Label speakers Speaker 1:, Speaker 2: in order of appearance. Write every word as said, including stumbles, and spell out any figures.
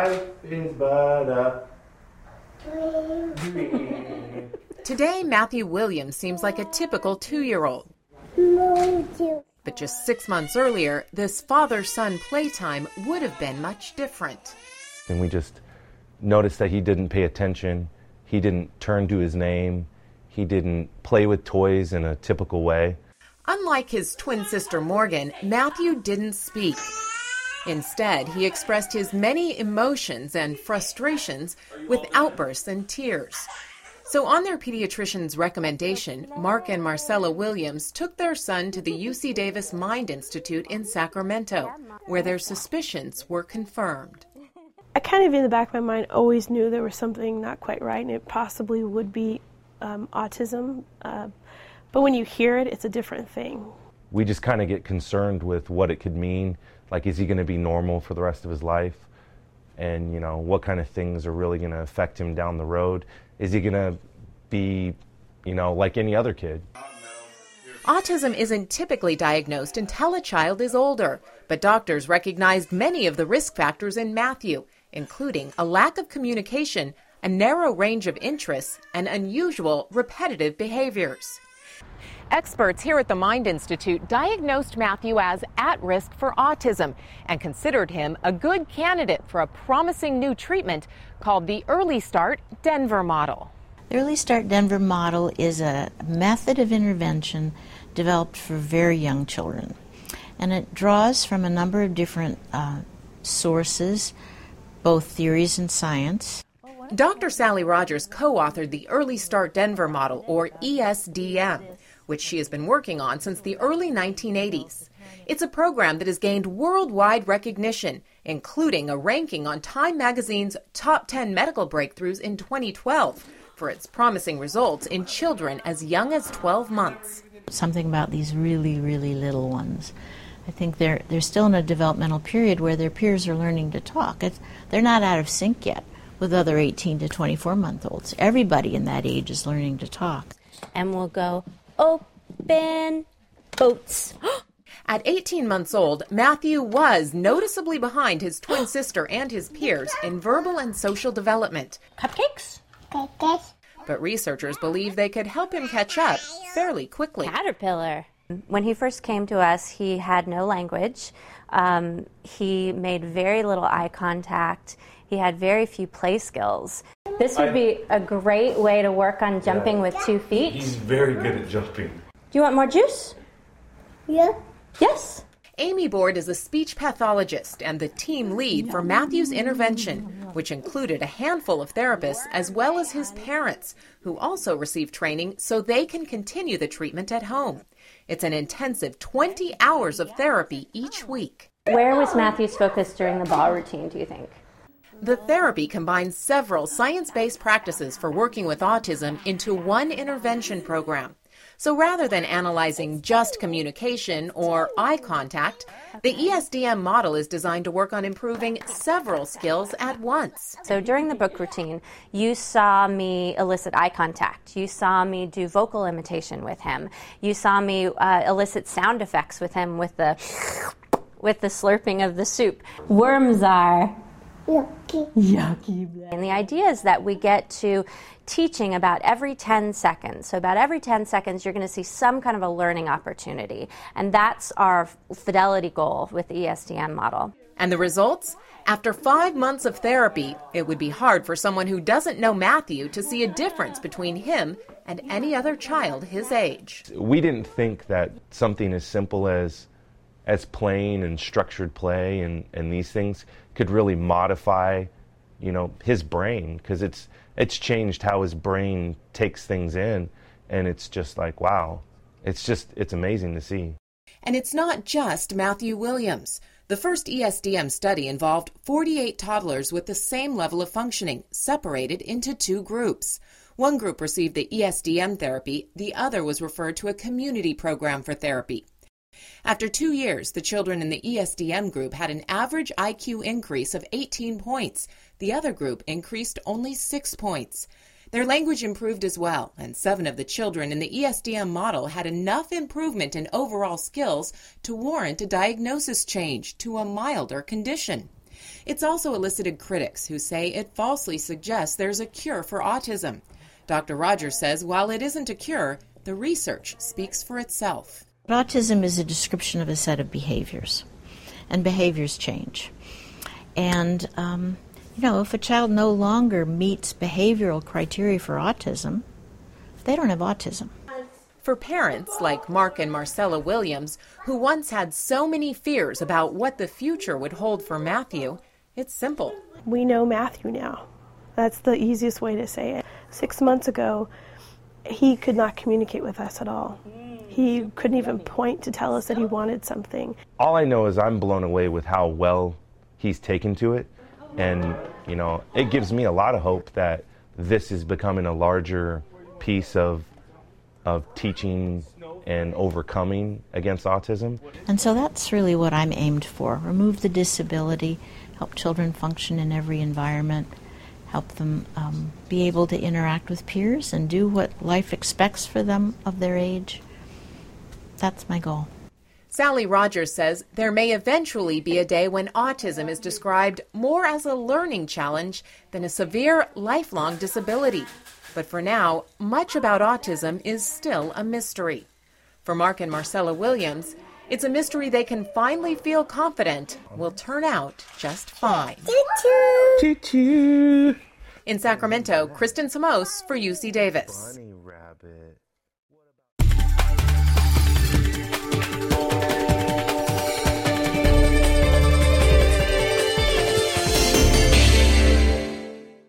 Speaker 1: life is but a dream.
Speaker 2: Today, Matthew Williams seems like a typical two-year-old. But just six months earlier, this father-son playtime would have been much different.
Speaker 1: And we just noticed that he didn't pay attention. He didn't turn to his name. He didn't play with toys in a typical way.
Speaker 2: Unlike his twin sister Morgan, Matthew didn't speak. Instead, he expressed his many emotions and frustrations with outbursts and tears. So on their pediatrician's recommendation, Mark and Marcella Williams took their son to the U C Davis Mind Institute in Sacramento, where their suspicions were confirmed.
Speaker 3: I kind of in the back of my mind always knew there was something not quite right, and it possibly would be um, autism. Uh, but when you hear it, it's a different thing.
Speaker 1: We just kind of get concerned with what it could mean. Like, is he going to be normal for the rest of his life? And, you know, what kind of things are really going to affect him down the road? Is he going to be, you know, like any other kid?
Speaker 2: Autism isn't typically diagnosed until a child is older, but doctors recognized many of the risk factors in Matthew, including a lack of communication, a narrow range of interests, and unusual repetitive behaviors. Experts here at the Mind Institute diagnosed Matthew as at risk for autism and considered him a good candidate for a promising new treatment called the Early Start Denver model.
Speaker 4: The Early Start Denver model is a method of intervention developed for very young children, and it draws from a number of different uh, sources, both theories and science.
Speaker 2: Doctor Sally Rogers co-authored the Early Start Denver model, or E S D M, which she has been working on since the early nineteen eighties. It's a program that has gained worldwide recognition, including a ranking on Time magazine's top ten medical breakthroughs in twenty twelve for its promising results in children as young as twelve months.
Speaker 4: Something about these really, really little ones. I think they're they're still in a developmental period where their peers are learning to talk. It's, they're not out of sync yet with other eighteen to twenty-four month olds. Everybody in that age is learning to talk.
Speaker 5: And we'll go, open boats.
Speaker 2: At eighteen months old, Matthew was noticeably behind his twin sister and his peers in verbal and social development.
Speaker 5: Cupcakes?
Speaker 6: Cupcakes.
Speaker 2: But researchers believe they could help him catch up fairly quickly.
Speaker 5: Caterpillar. When he first came to us, he had no language. Um, he made very little eye contact. He had very few play skills. This would be a great way to work on jumping yeah. with two feet.
Speaker 1: He's very good at jumping.
Speaker 5: Do you want more juice?
Speaker 6: Yeah.
Speaker 5: Yes.
Speaker 2: Amy Board is a speech pathologist and the team lead for Matthew's intervention, which included a handful of therapists as well as his parents, who also received training so they can continue the treatment at home. It's an intensive twenty hours of therapy each week.
Speaker 5: Where was Matthew's focus during the ball routine, do you think?
Speaker 2: The therapy combines several science-based practices for working with autism into one intervention program. So rather than analyzing just communication or eye contact, the E S D M model is designed to work on improving several skills at once.
Speaker 5: So during the book routine, you saw me elicit eye contact. You saw me do vocal imitation with him. You saw me uh, elicit sound effects with him with the with the slurping of the soup. Worms are
Speaker 6: yucky.
Speaker 5: Yucky. And the idea is that we get to teaching about every ten seconds. So about every ten seconds, you're going to see some kind of a learning opportunity. And that's our fidelity goal with the E S D M model.
Speaker 2: And the results? After five months of therapy, it would be hard for someone who doesn't know Matthew to see a difference between him and any other child his age.
Speaker 1: We didn't think that something as simple as as playing and structured play and, and these things could really modify, you know, his brain, because it's it's changed how his brain takes things in, and it's just like, wow, it's just, it's amazing to see.
Speaker 2: And it's not just Matthew Williams. The first E S D M study involved forty-eight toddlers with the same level of functioning, separated into two groups. One group received the E S D M therapy, the other was referred to a community program for therapy. After two years, the children in the E S D M group had an average I Q increase of eighteen points. The other group increased only six points. Their language improved as well, and seven of the children in the E S D M model had enough improvement in overall skills to warrant a diagnosis change to a milder condition. It's also elicited critics who say it falsely suggests there's a cure for autism. Doctor Rogers says while it isn't a cure, the research speaks for itself.
Speaker 4: Autism is a description of a set of behaviors, and behaviors change. And, um, you know, if a child no longer meets behavioral criteria for autism, they don't have autism.
Speaker 2: For parents like Mark and Marcella Williams, who once had so many fears about what the future would hold for Matthew, it's simple.
Speaker 3: We know Matthew now. That's the easiest way to say it. Six months ago, he could not communicate with us at all. He couldn't even point to tell us that he wanted something.
Speaker 1: All I know is I'm blown away with how well he's taken to it. And, you know, it gives me a lot of hope that this is becoming a larger piece of of teaching and overcoming against autism.
Speaker 4: And so that's really what I'm aimed for. Remove the disability, help children function in every environment, help them um, be able to interact with peers and do what life expects for them of their age. That's my goal.
Speaker 2: Sally Rogers says there may eventually be a day when autism is described more as a learning challenge than a severe, lifelong disability. But for now, much about autism is still a mystery. For Mark and Marcella Williams, it's a mystery they can finally feel confident will turn out just fine.
Speaker 1: Choo-choo.
Speaker 2: In Sacramento, Kristen Samos for U C Davis.
Speaker 1: Bunny rabbit.